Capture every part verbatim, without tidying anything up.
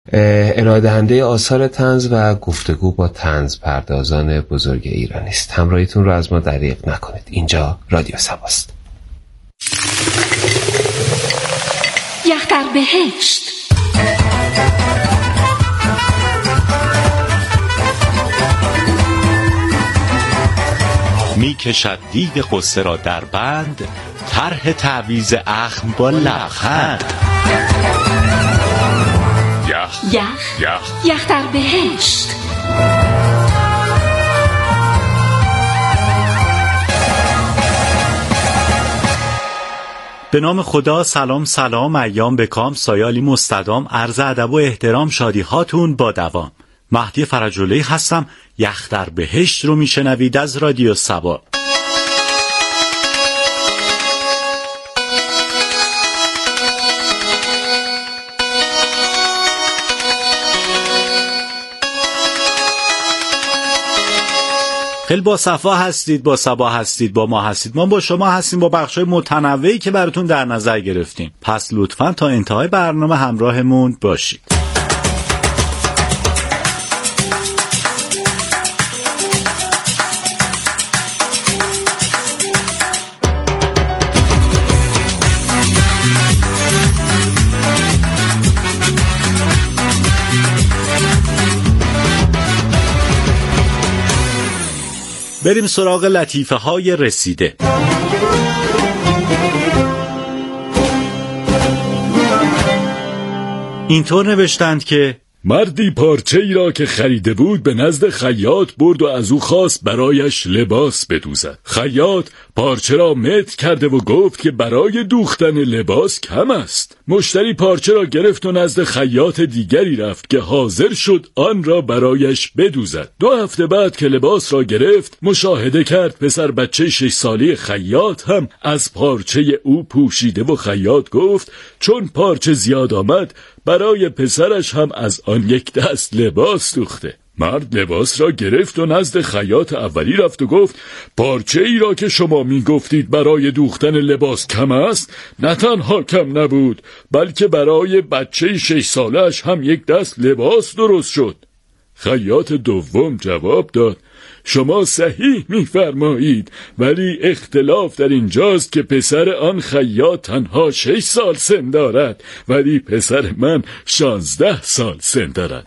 ارائه دهنده آثار طنز و گفتگو با طنز پردازان بزرگ ایرانی است. همراهیتون رو از ما دریغ نکنید. اینجا رادیو سباست. یخ در بهشت. می کشد دیگ قصه را در بند، طرح تعویض اخم با لبخند. یخ یخ یخ یخ در بهشت. به نام خدا. سلام سلام، ایام بکام، سایالی مستدام، عرض ادب و احترام، شادی هاتون با دوام. مهدی فرج‌اللهی هستم. یخ در بهشت رو میشنوید از رادیو سبا. خیلی با صفا هستید، با صبا هستید، با ما هستید، ما با شما هستیم، با بخشای متنوعی که براتون در نظر گرفتیم. پس لطفاً تا انتهای برنامه همراهمون باشید. بریم سراغ لطیفه های رسیده. اینطور نوشتند که مردی پارچه ای را که خریده بود به نزد خیاط برد و از او خواست برایش لباس بدوزد. خیاط پارچه را متر کرده و گفت که برای دوختن لباس کم است. مشتری پارچه را گرفت و نزد خیاط دیگری رفت که حاضر شد آن را برایش بدوزد. دو هفته بعد که لباس را گرفت مشاهده کرد پسر بچه شش ساله خیاط هم از پارچه او پوشیده و خیاط گفت چون پارچه زیاد آمد برای پسرش هم از آن یک دست لباس دوخته. مرد لباس را گرفت و نزد خیاط اولی رفت و گفت پارچه ای را که شما می گفتید برای دوختن لباس کم است نه تنها کم نبود بلکه برای بچه شش سالش هم یک دست لباس درست شد. خیاط دوم جواب داد شما صحیح می‌فرمایید، ولی اختلاف در اینجاست که پسر آن خیاط تنها شش سال سن دارد ولی پسر من شانزده سال سن دارد.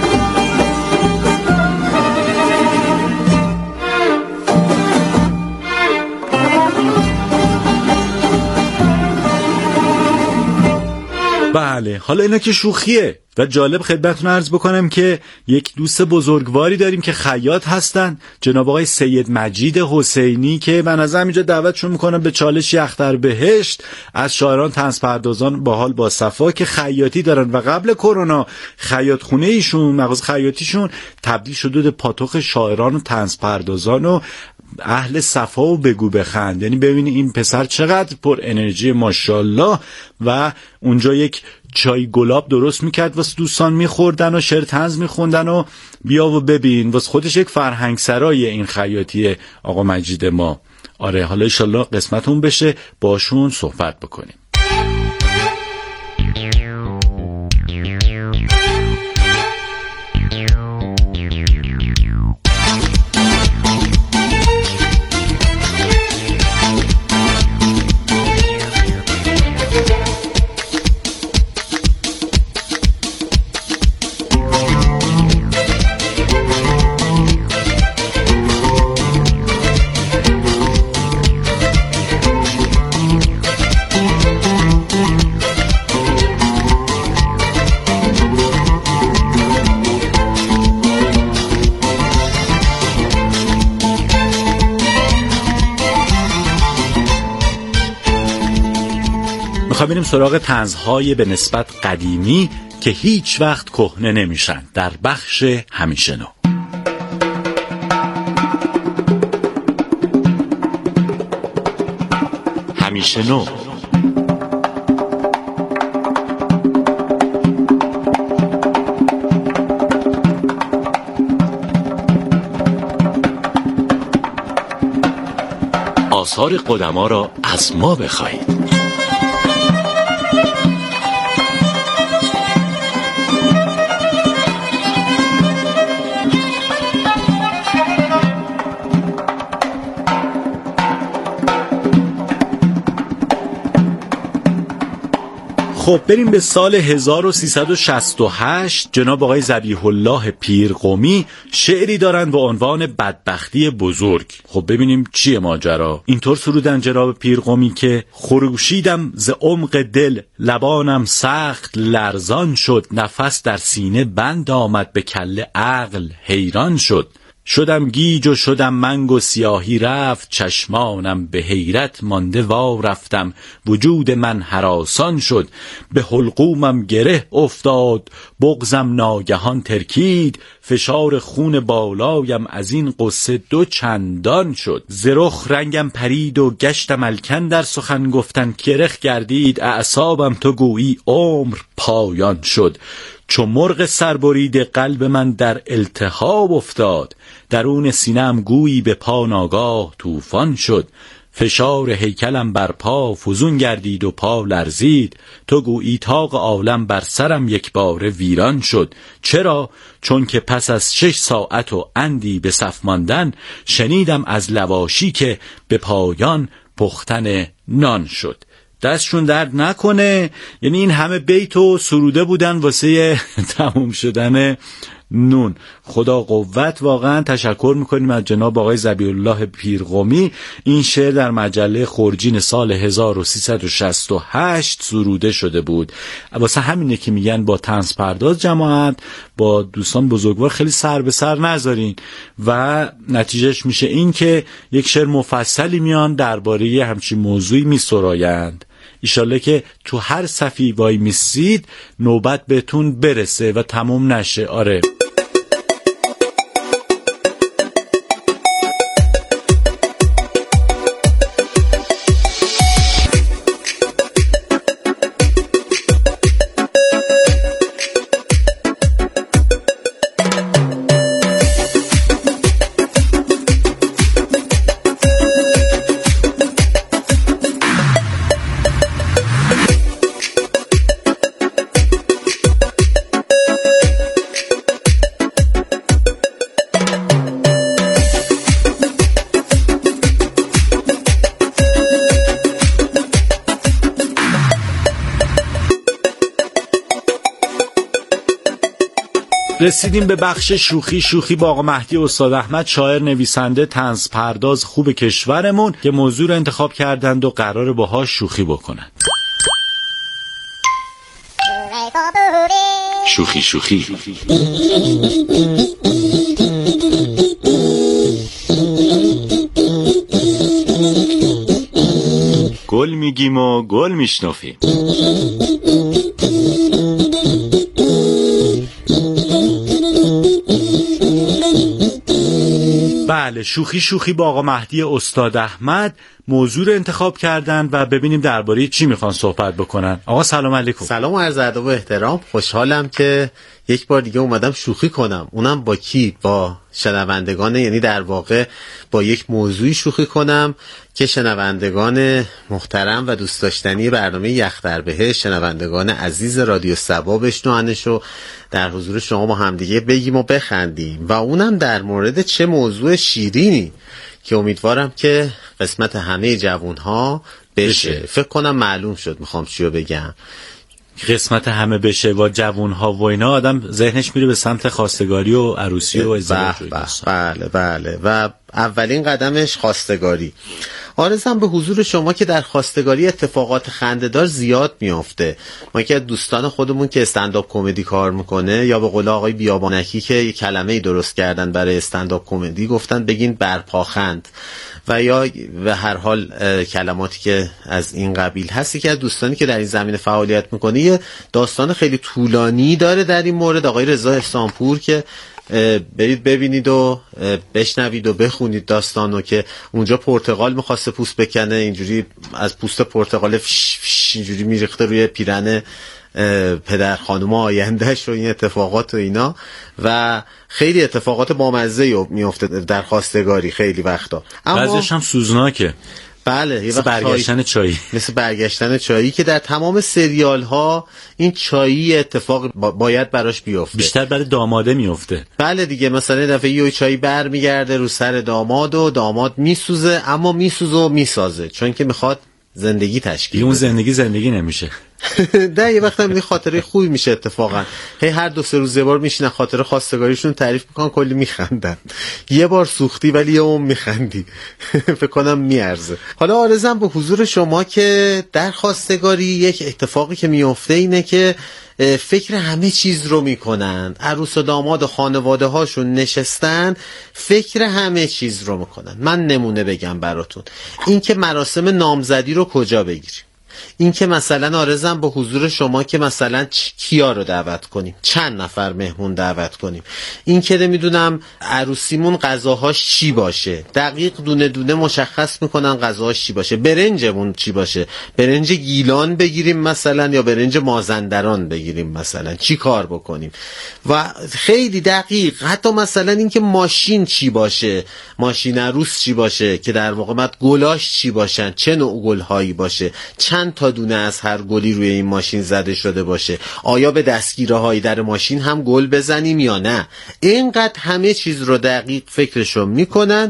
بله، حالا اینا که شوخیه و جالب خدمتتون عرض بکنم که یک دوست بزرگواری داریم که خیاط هستن، جناب آقای سید مجید حسینی، که من از همینجا دعوتشون میکنم به چالش یخ در بهشت از شاعران طنز پردازان باحال با صفا که خیاطی دارن و قبل کرونا خیاط خونه ایشون، مغازه خیاطیشون تبدیل شده به پاتوق شاعران و طنز پردازان و اهل صفا و بگو بخند. یعنی ببینی این پسر چقدر پر انرژی ماشاءالله و اونجا یک چای گلاب درست میکرد واسه دوستان میخوردن و شعر طنز میخوندن و بیا و ببین واسه خودش یک فرهنگ سرای این خیاطی آقا مجید ما. آره، حالا انشالله قسمتون بشه باشون صحبت بکنیم. میخوام بریم سراغ طنزهای به نسبت قدیمی که هیچ وقت کهنه نمیشن در بخش همیشه نو. همیشه نو. آثار قدما را از ما بخواهید. خب بریم به سال هزار و سیصد و شصت و هشت. جناب آقای ذبیح الله پیرقمی شعری دارن با عنوان بدبختی بزرگ. خب ببینیم چیه ماجرا. اینطور سرودن جناب پیرقمی که خروشیدم ز عمق دل، لبانم سخت لرزان شد، نفس در سینه بند آمد، به کله عقل حیران شد. شدم گیج و شدم منگ و سیاهی رفت، چشمانم به حیرت مانده وا رفتم، وجود من هراسان شد، به حلقومم گره افتاد، بغزم ناگهان ترکید، فشار خون بالایم از این قصه دو چندان شد. ز رخ رنگم پرید و گشتم الکن در سخن گفتن، کرخ گردید اعصابم تو گویی عمر پایان شد. چو مرغ سربرید قلب من در التهاب افتاد، درون سینه‌ام گویی به پا ناگاه طوفان شد. فشار هیکلم بر پا فزون گردید و پا لرزید، تو گویی طاق عالم بر سرم یک بار ویران شد. چرا؟ چون که پس از شش ساعت و اندی به صف ماندن، شنیدم از لواشی که به پایان پختن نان شد. دستشون درد نکنه. یعنی این همه بیت و سروده بودن واسه تموم شدن نون. خدا قوت. واقعا تشکر میکنیم از جناب آقای ذبیح الله پیرقمی. این شعر در مجله خورجین سال هزار و سیصد و شصت و هشت سروده شده بود. واسه همینه که میگن با طنز پرداز جماعت، با دوستان بزرگوار خیلی سر به سر نذارین و نتیجهش میشه این که یک شعر مفصلی میان درباره همچین موضوعی میسرایند. ایشالله که تو هر صفی وای میسید نوبت بهتون برسه و تموم نشه. آره رسیدیم به بخش شوخی شوخی با آقا مهدی استاد احمد، شاعر نویسنده طنز پرداز خوب کشورمون که موضوع رو انتخاب کردند و قراره باهاش شوخی بکنن. شوخی شوخی گل میگیم و گل میشنفیم. بله، شوخی شوخی با آقا مهدی استاد احمد موضوع رو انتخاب کردن و ببینیم درباره چی میخوان صحبت بکنن. آقا سلام علیکم. سلام و عرض ادب و احترام. خوشحالم که یک بار دیگه اومدم شوخی کنم، اونم با کی؟ با شنوندگان، یعنی در واقع با یک موضوعی شوخی کنم که شنوندگان محترم و دوست داشتنی برنامه یخ در بهشت، شنوندگان عزیز رادیو صبا بشنوانش و در حضور شما با همدیگه بگیم و بخندیم، و اونم در مورد چه موضوع شیرینی که امیدوارم که قسمت همه جوانها بشه. بشه. فکر کنم معلوم شد میخوام چیو بگم. قسمت همه بشه با جوانها و اینا آدم ذهنش میره به سمت خواستگاری و عروسی و ازدواج. بله بله. و اولین قدمش خواستگاری. آرزم به حضور شما که در خواستگاری اتفاقات خنده‌دار زیاد میافته. ما که دوستان خودمون که استندآپ کمدی کار میکنه، یا به قول آقای بیابانکی که یک کلمه‌ای درست کردن برای استندآپ کمدی، گفتن بگین برپاخند، و یا به هر حال کلماتی که از این قبیل هستی که از دوستانی که در این زمینه فعالیت میکنه. یه داستان خیلی طولانی داره در این مورد آقای رضا احسانپور که برید ببینید و بشنوید و بخونید داستانو، که اونجا پرتقال میخواسته پوست بکنه، اینجوری از پوست پرتقال فش فش اینجوری میریخته روی پیرن پدر خانم آیندهش و این اتفاقات و اینا، و خیلی اتفاقات بامزه میفته در خواستگاری خیلی وقتا. بعضیش هم سوزناکه. بله، مثل برگشتن چایی مثل برگشتن چایی که در تمام سریال ها این چایی اتفاق باید براش بیفته، بیشتر برای داماده میفته. بله دیگه، مثلا دفعه یه چایی بر میگرده رو سر داماد و داماد میسوزه، اما میسوزه و میسازه چون که میخواد زندگی تشکیل اون زندگی زندگی نمیشه. ده یه وقت هم این خاطره خوبی میشه اتفاقا. هی هر دو سه روز یه بار میشینن خاطره خواستگاریشون تعریف میکنن، کلی میخندن. یه بار سوختی ولی یه اون میخندی. فکر کنم میارزه. حالا عرضم به حضور شما که در خواستگاری یک اتفاقی که میفته اینه که فکر همه چیز رو میکنن. عروس و داماد و خانواده هاشون نشستن فکر همه چیز رو میکنن. من نمونه بگم براتون. این که مراسم نامزدی رو کجا بگیریم، این که مثلا آرزم به حضور شما که مثلا کیا رو دعوت کنیم، چند نفر مهمون دعوت کنیم، این که نمیدونم عروسیمون غذاهاش چی باشه، دقیق دونه دونه مشخص میکنن غذاهاش چی باشه، برنجمون چی باشه، برنج گیلان بگیریم مثلا یا برنج مازندران بگیریم مثلا، چی کار بکنیم و خیلی دقیق. حتی مثلا این که ماشین چی باشه، ماشین عروس چی باشه که در واقع بعد گلاش چی باشن، چه نوع گلهایی باشه، چند تا دونه از هر گلی روی این ماشین زده شده باشه، آیا به دستگیره های در ماشین هم گل بزنیم یا نه. اینقدر همه چیز رو دقیق فکرشو میکنن.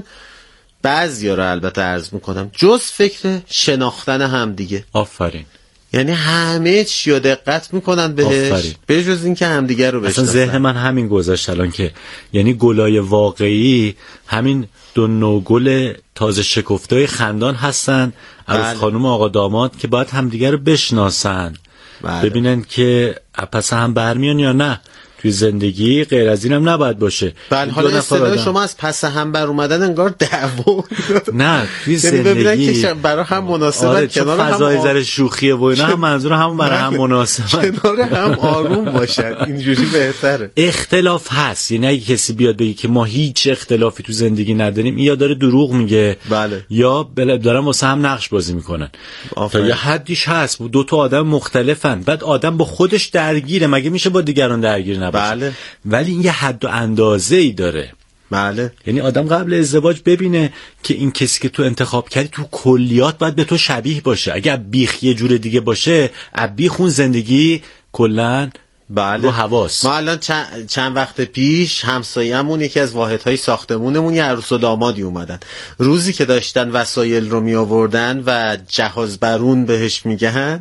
بعضیا رو البته عرض میکنم جز فکر شناختن هم دیگه. آفرین. یعنی همه چی رو دقت میکنن بهش به جز این که همدیگه رو بشناسن. اصلا ذهن من همین گذشت الان که یعنی گلای واقعی همین دو نوع گل تازه شکفتای خندان هستن، عروس خانم و آقا داماد، که باید همدیگه رو بشناسن. بله. ببینن که پس هم برمیان یا نه. توی زندگی غیر از اینم نباید باشه. بله. حالا اصطلاح شما از پس هم بر اومدن انگار دعوا. نه توی زندگی ببینن که برای هم مناسبت. آره کنار هم فضای ذره شوخیه و اینا هم منظور همون برای هم مناسبت، کنار هم آروم باشن، اینجوری بهتره. اختلاف هست، یعنی اگه کسی بیاد بگه که ما هیچ اختلافی تو زندگی نداریم، یا داره دروغ میگه. بله. یا دارن واسه هم نقش بازی میکنن. تا یه حدیش هست دو تا آدم مختلفن، بعد آدم با خودش درگیره، مگه میشه با دیگران درگیر نباشه؟ بله. ولی این یه حد و اندازه‌ای داره. بله. یعنی آدم قبل ازدواج ببینه که این کسی که تو انتخاب کردی تو کلیات باید به تو شبیه باشه. اگه بیخ یه جور دیگه باشه، بیخ اون زندگی کلن بله. رو حواس. ما الان چند, چند وقت پیش همسایه‌مون یکی از واحدهای ساختمونمون یه عروس و دامادی اومدن. روزی که داشتن وسایل رو می آوردن و جهاز برون بهش میگن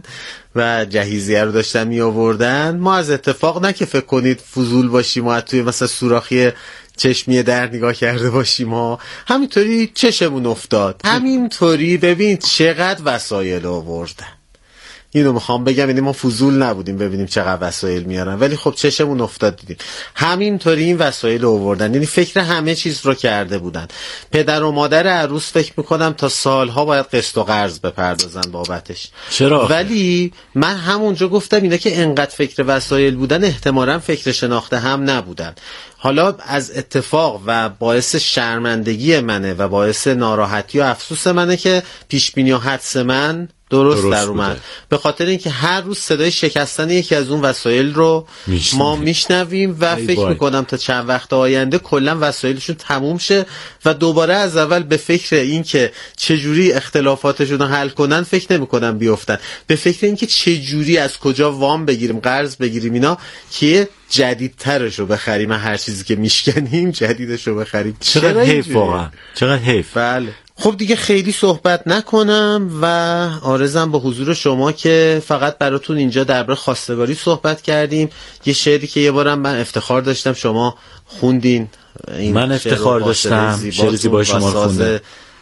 و جهیزیه رو داشتن می آوردن، ما از اتفاق نه که فکر کنید فضول باشیم و توی مثلا سوراخی چشمی در نگاه کرده باشیم ها، همینطوری چشمون افتاد. همینطوری ببین چقدر وسایل آوردن. اینو میخوام بگم، یعنی ما فضول نبودیم ببینیم چقدر وسایل میارن، ولی خب چشمون افتاد دیدیم. همینطوری این وسایل رو آوردن، یعنی فکر همه چیز رو کرده بودن. پدر و مادر عروس فکر میکنم تا سالها باید قسط و قرض بپردازن بابتش. چرا؟ ولی من همونجا گفتم اینا که انقدر فکر وسایل بودن احتمالاً فکر شناخته هم نبودن. حالا از اتفاق و باعث شرمندگی منه و باعث ناراحتی و افسوس منه که پیش بینی و حدس من درست, درست در اومد. به خاطر اینکه هر روز صدای شکستن یکی از اون وسایل رو میشنویم. ما میشنویم و فکر بای. میکنم تا چند وقت آینده کلا وسایلشون تموم شه و دوباره از اول به فکر این که چجوری اختلافاتشون رو حل کنن فکر نمیکنم بیفتن. به فکر این که چجوری از کجا وام بگیریم، قرض بگیریم، اینا که جدیدترش رو بخریم، هر چیزی که میشکنیم جدیدش رو بخریم. چقدر حیف واقعا، چقدر حیف. بله. خب دیگه خیلی صحبت نکنم و عارضم به حضور شما که فقط براتون اینجا درباره خواستگاری صحبت کردیم. یه شعری که یه بارم من افتخار داشتم شما خوندین، این من افتخار داشتم شعر زیبای شما رو خوندم،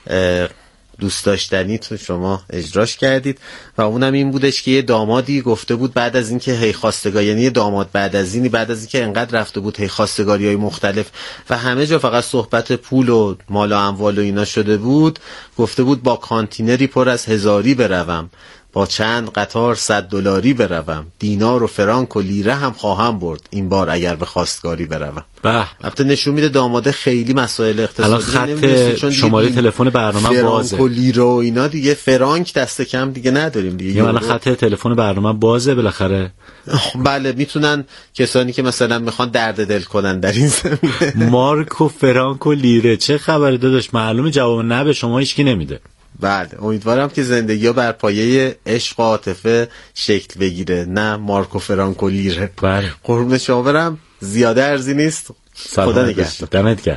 دوست داشتنی تو شما اجراش کردید و اونم این بودش که یه دامادی گفته بود بعد از اینکه هی خواستگاری، یعنی یه داماد بعد از اینی بعد از اینکه انقدر رفته بود هی خواستگاری‌های مختلف و همه جا فقط صحبت پول و مال و اموال و اینا شده بود، گفته بود با کانتینری پر از هزاری بروم، با چند قطار صد دلاری بروم، دینار و فرانک و لیره هم خواهم برد این بار اگر به خواستگاری بروم. به البته نشون میده داماده خیلی مسائل اقتصادی نمیدونه، چون شماره تلفن برنامه بازه، فرانک و لیره و اینا دیگه، فرانک دست کم دیگه نداریم دیگه. یا الان خط تلفن برنامه بازه بالاخره. بله میتونن کسانی که مثلا میخوان درد دل کنن در این زمینه. مارک و فرانک و لیره چه خبره داداش؟ معلومه جواب نه به شما هیچکی نمیده. بله امیدوارم که زندگی ها بر پایه عشق و عاطفه شکل بگیره، نه مارک و فرانک و لیره. بله قربون شما برم، زیاده ارزی نیست. خدا نگهدار. دمت گرم.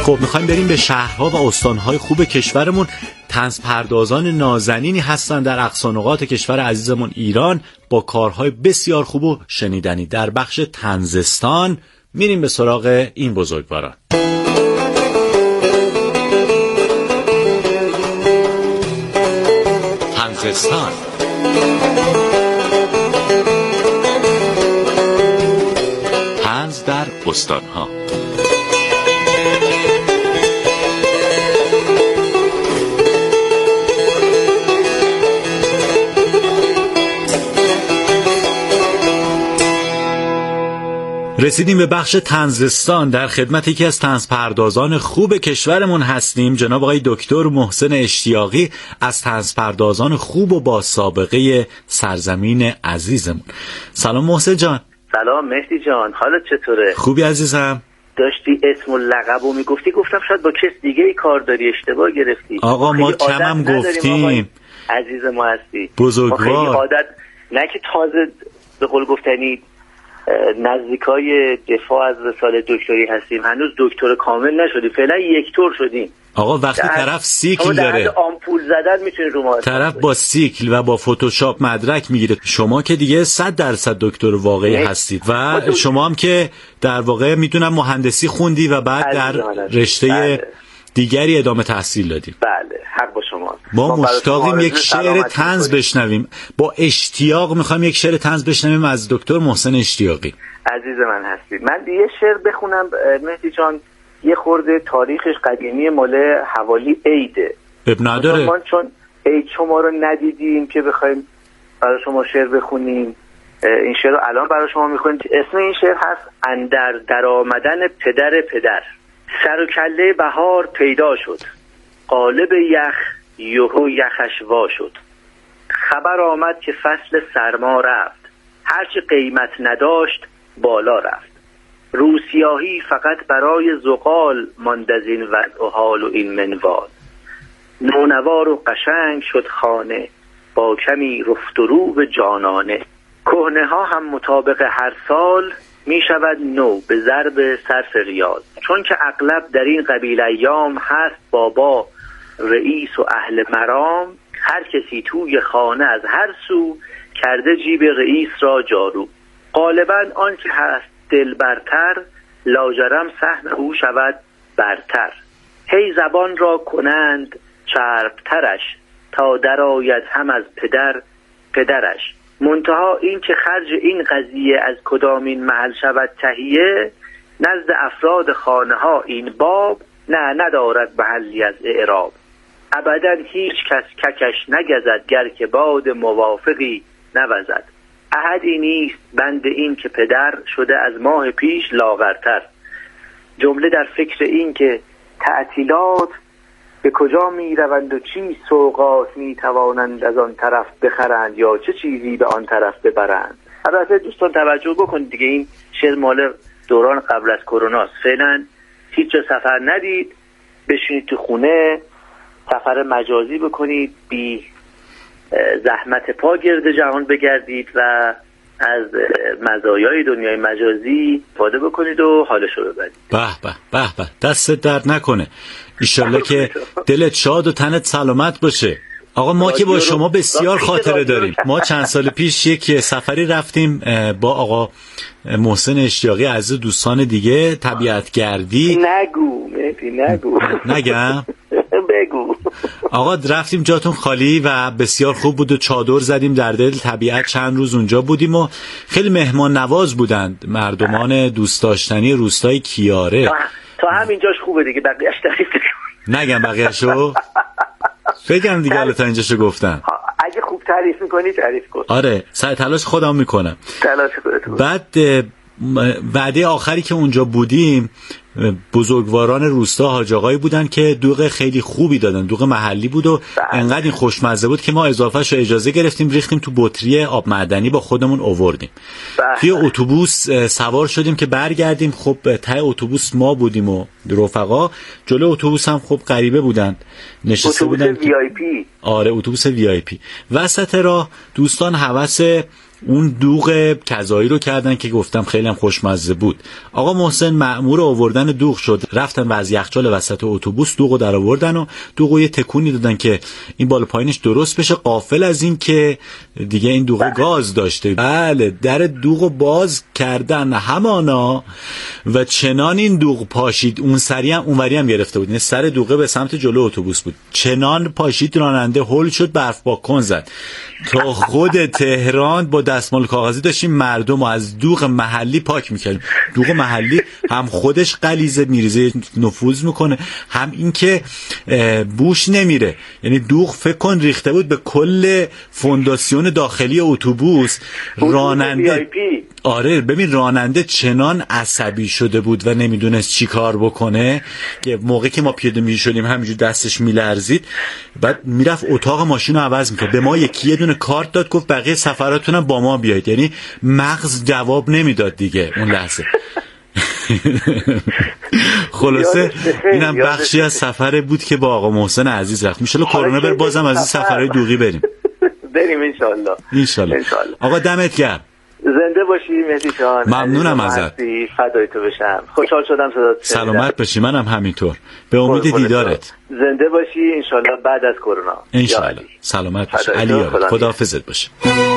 خب میخوایم بریم به شهرها و استانهای خوب کشورمون. طنز پردازان نازنینی هستن در اقصا نقاط کشور عزیزمون ایران با کارهای بسیار خوب و شنیدنی. در بخش طنزستان میریم به سراغ این بزرگواران. طنزستان. طنز در استانها. رسیدیم به بخش طنزستان. در خدمت یکی از طنزپردازان خوب کشورمون هستیم، جناب آقای دکتر محسن اشتیاقی، از طنزپردازان خوب و با سابقه سرزمین عزیزمون. سلام محسن جان. سلام مهدی جان، حالت چطوره؟ خوبی عزیزم. داشتی اسم و لقبو میگفتی، گفتم شاید با کس دیگه ای کار داری، اشتباه گرفتی. آقا ما کمم گفتیم. عزیز ما هستی، بزرگوار. ما خیلی عادت نه که تازه به قول گفتنی نزدیکای دفاع از رساله دکتری هستیم، هنوز دکتر کامل نشدیم، فعلا یک دکتر شدیم. آقا وقتی طرف سیکل داره، آمپول زدن میتونه رو ما، طرف با سیکل و با فتوشاپ مدرک میگیره، شما که دیگه صد درصد دکتر واقعی هستید و شما هم که در واقع میدونم مهندسی خوندی و بعد در رشته بله. دیگری ادامه تحصیل دادیم. بله حق با شما. ما مشتاقیم یک شعر طنز بشنویم، با اشتیاق میخوایم یک شعر طنز بشنویم از دکتر محسن اشتیاقی. عزیز من هستید، من یه شعر بخونم مهدی جان، یه خورده تاریخش قدیمی، مال حوالی عیده. اب نداره، چون عید شما رو ندیدیم که بخوایم برای شما شعر بخونیم. این شعر رو الان برای شما میخونیم. اسم این شعر هست اندر در آمدن پدر پدر. سر و کله بهار پیدا شد، قالب یخ یهو یخش وا شد. خبر آمد که فصل سرما رفت، هرچی قیمت نداشت بالا رفت. روسیاهی فقط برای زغال ماند از این وضع و حال و این منوال. نونوار و قشنگ شد خانه، با کمی رفت و رو به جانانه. کهنه ها هم مطابق هر سال، می شود نو به ضرب صرف ریال. چون که اغلب در این قبیل ایام هست بابا رئیس و اهل مرام. هر کسی توی خانه از هر سو، کرده جیب رئیس را جارو. غالبا آن که هست دل برتر، لاجرم سهم او شود برتر. هی زبان را کنند چربترش، تا در آید هم از پدر پدرش. منتها این که خرج این قضیه از کدامین محل شود تهیه، نزد افراد خانه ها این باب نه ندارد محلی از اعراب. ابدا هیچ کس ککش نگزد، گر که باد موافقی نوزد. احدی نیست بند این که پدر، شده از ماه پیش لاغرتر. جمله در فکر این که تعطیلات به کجا می روند و چی سوغات می توانند از آن طرف بخرند، یا چه چیزی به آن طرف ببرند. البته دوستان توجه بکنید دیگه، این شعر مال دوران قبل از کرونا، فعلا هیچ جا سفر ندید، بشینید تو خونه، سفر مجازی بکنید، بی زحمت پا گرد جهان بگردید و از مزایای دنیای مجازی استفاده بکنید و حالشو ببرید. به به به به، دستت درد نکنه، ایشالله که دلت شاد و تنت سلامت باشه. آقا ما که با شما بسیار خاطره داریم. ما چند سال پیش یک سفری رفتیم با آقا محسن اشتیاقی عزیز، دوستان دیگه، طبیعت گردی. نگو مهدی نگو. نگم؟ بگو. آقا رفتیم جاتون خالی و بسیار خوب بود و چادر زدیم در دل طبیعت، چند روز اونجا بودیم و خیلی مهمان نواز بودند مردمان دوست داشتنی روستای کیاره. تا همینجاش خوبه دیگه، بقیه‌اش تعریف نکنم. نگم بقیه‌شو؟ بگم دیگه، حالا تا اینجاشو گفتم. اگه خوب تعریف میکنی تعریف کن. آره سعی تلاش خودم میکنم. تلاش خودت. بعد وعده آخری که اونجا بودیم، بزرگواران روستا حاج آقایی بودن که دوغ خیلی خوبی دادن، دوغ محلی بود و انقدر این خوشمزه بود که ما اضافهش رو اجازه گرفتیم، ریختیم تو بطری آب معدنی، با خودمون آوردیم. توی اتوبوس سوار شدیم که برگردیم. خب ته اتوبوس ما بودیم و رفقا، جلو اتوبوس هم خب غریبه بودن، نشسته بودن. اتوبوس وی آی پی. آره اتوبوس وی آی پی. وسط راه دوستان هوس اون دوغ کذایی رو کردن که گفتم خیلی هم خوشمزه بود. آقا محسن مأمور آوردن دوغ شد، رفتن و از یخچال وسط اتوبوس دوغو در آوردن و دوغو یه تکونی دادن که این بالا پایینش درست بشه، غافل از این که دیگه این دوغ گاز داشته. بله، در دوغو باز کردن همانا و چنان این دوغ پاشید، اون سری هم اونوری هم گرفته بود، این سر دوغه به سمت جلو اتوبوس بود، چنان پاشید راننده هول شد، برف پاکن زد. تا خود تهران با دستمال کاغذی داشتیم مردم رو از دوغ محلی پاک میکردیم. دوغ محلی هم خودش غلیظه، میریزه، نفوذ میکنه، هم این که بوش نمیره. یعنی دوغ فکر کن ریخته بود به کل فونداسیون داخلی اتوبوس. راننده آره ببین راننده چنان عصبی شده بود و نمیدونست چی کار بکنه که موقعی که ما پیاده میشدیم همینجور دستش میلرزید، بعد میرفت اتاق ماشین رو عوض میکرد. به ما یکی یه دونه کارت داد، گفت بقیه سفراتونم با ما بیایید. یعنی مغز جواب نمیداد دیگه اون لحظه. خلاصه اینم بخشی از سفر بود که با آقا محسن عزیز رفت. میشالله کرونا بر بازم از این سفرهای دوغی بریم بریم انشالله. انشالله. آقا دمت گرم، زنده باشی مهدی جان. ممنونم ازت، فدای تو بشم، خوشحال شدم صدات. سلامت باشی، منم همینطور، به امید دیدارت. زنده باشی انشالله بعد از کرونا انشالله. سلامت باشی علی یارت، خداحافظت باشه.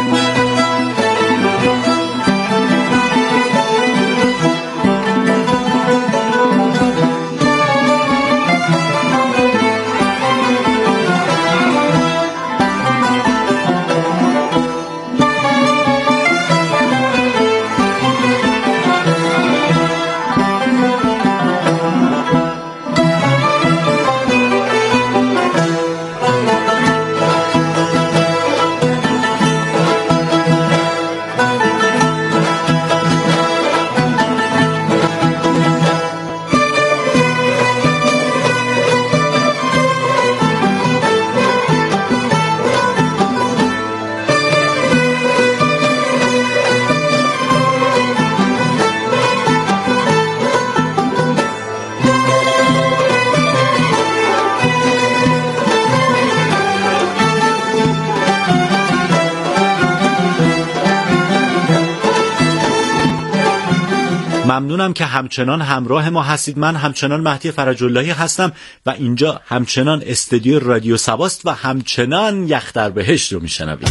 ممنونم که همچنان همراه ما هستید. من همچنان مهدی فرج‌اللهی هستم و اینجا همچنان استودیو رادیو سباست و همچنان یخ در بهشت رو میشنوید.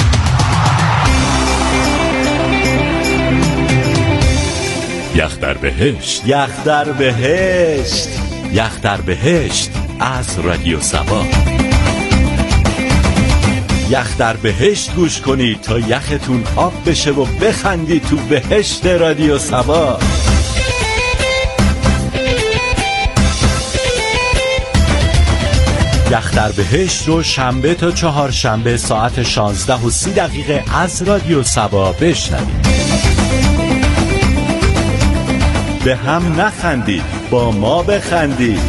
یخ در بهشت، یخ در بهشت، یخ در بهشت از رادیو سبا. یخ در بهشت گوش کنید تا یختون آب بشه و بخندید تو بهشت رادیو سبا. یخ در بهشت رو شنبه تا چهارشنبه ساعت شانزده و سی دقیقه از رادیو سبا بشنوید. به هم نخندید، با ما بخندید.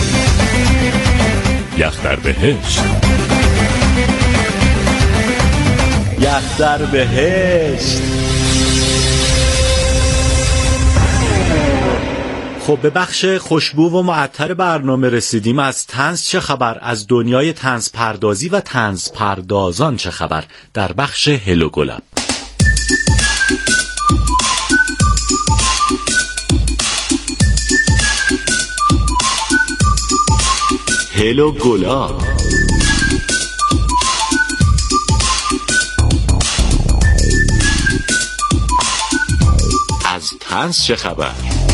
یخ در بهشت، یخ در بهشت. خب به بخش خوشبو و معطر برنامه رسیدیم. از طنز چه خبر؟ از دنیای طنز پردازی و طنز پردازان چه خبر؟ در بخش هلو گلاب. هلو گلاب. از طنز چه خبر؟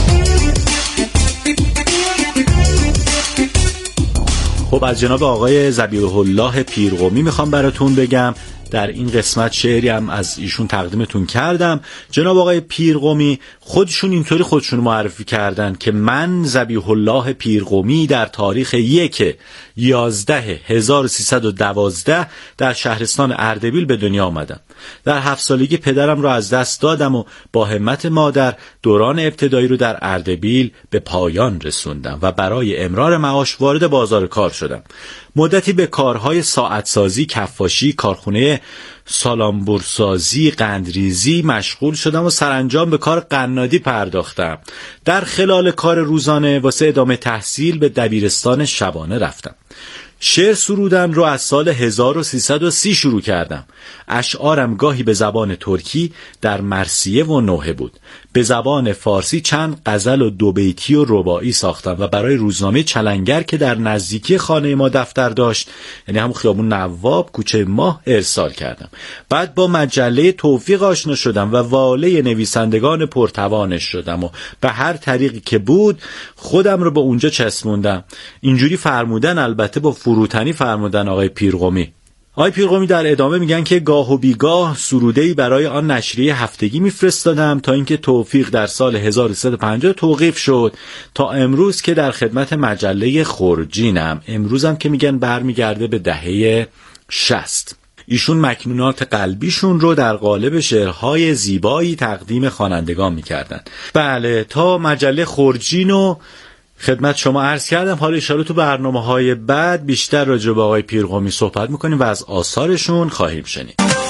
خب از جناب آقای ذبیح الله پیرقمی میخوام براتون بگم. در این قسمت شعری هم از ایشون تقدیمتون کردم. جناب آقای پیرقمی خودشون اینطوری خودشون معرفی کردن که من ذبیح الله پیرقمی در تاریخ یک یازده هزار و سیصد و دوازده در شهرستان اردبیل به دنیا آمدم. در هفت سالگی پدرم را از دست دادم و با همت مادر دوران ابتدایی رو در اردبیل به پایان رسوندم و برای امرار معاش وارد بازار کار شدم. مدتی به کارهای ساعتسازی، کفاشی، کارخونه سالامبورسازی، قندریزی مشغول شدم و سرانجام به کار قنادی پرداختم. در خلال کار روزانه واسه ادامه تحصیل به دبیرستان شبانه رفتم. شعر سرودن رو از سال هزار و سیصد و سی شروع کردم. اشعارم گاهی به زبان ترکی در مرثیه و نوحه بود. به زبان فارسی چند غزل و دو بیتی و رباعی ساختم و برای روزنامه چلنگر که در نزدیکی خانه ما دفتر داشت، یعنی هم خیابون نواب کوچه ماه، ارسال کردم. بعد با مجله توفیق آشنا شدم و واله نویسندگان پرتوانش شدم و به هر طریقی که بود خودم رو به اونجا چسبوندم. اینجوری فرمودن، البته با فروتنی فرمودن آقای پیرقمی. آقای پیرقمی در ادامه میگن که گاه و بیگاه سروده‌ای برای آن نشریه هفتگی میفرستادم تا اینکه توفیق در سال هزار و سیصد و پنجاه توقیف شد تا امروز که در خدمت مجله خورجینم. امروزم که میگن برمیگرده به دهه شصت. ایشون مکنونات قلبیشون رو در قالب شعرهای زیبایی تقدیم خوانندگان میکردن. بله، تا مجله خورجین و خدمت شما عرض کردم. حالا اشاره تو برنامه‌های بعد بیشتر راجع به آقای پیرقمی صحبت میکنیم و از آثارشون خواهیم شنید.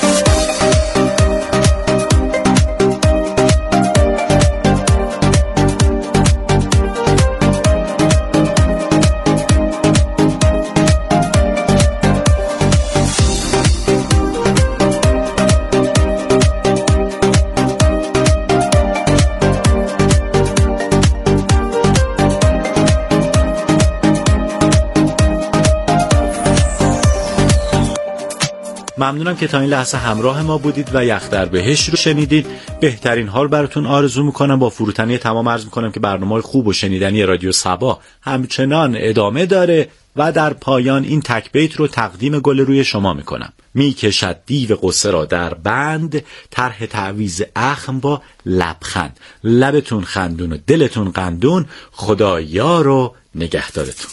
ممنونم که تا این لحظه همراه ما بودید و یخ در بهشت رو شنیدید. بهترین حال براتون آرزو میکنم. با فروتنی تمام عرض میکنم که برنامه‌های خوب و شنیدنی رادیو صبا همچنان ادامه داره و در پایان این تک بیت رو تقدیم گل روی شما میکنم. میکشد دیو قصه را در بند، طرح تعویض اخم با لبخند. لبتون خندون و دلتون قندون، خدا یار و نگهدارتون.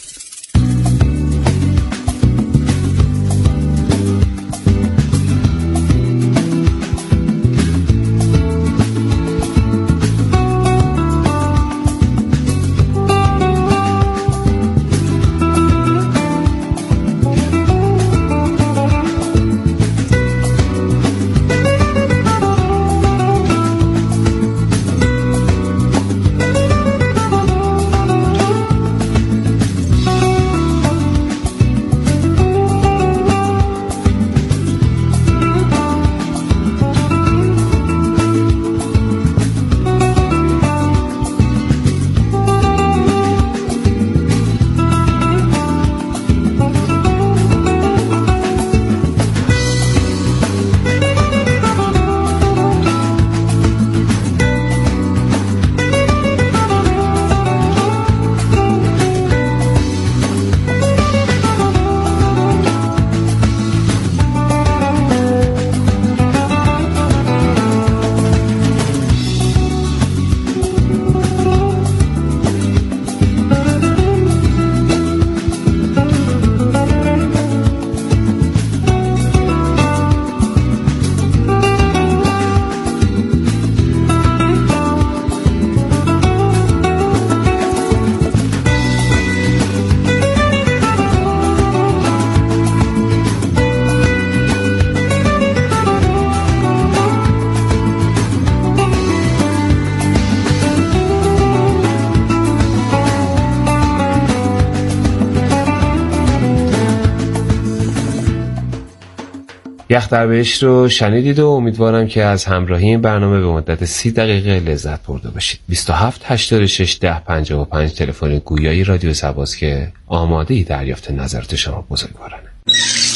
یخ در بهشت رو شنیدید و امیدوارم که از همراهی این برنامه به مدت سی دقیقه لذت برده باشید. بیست و هفت هشتاد و شش ده پنجاه و پنج تلفن گویایی رادیو صباست که آماده ای دریافت نظرات شما بزرگوارانه.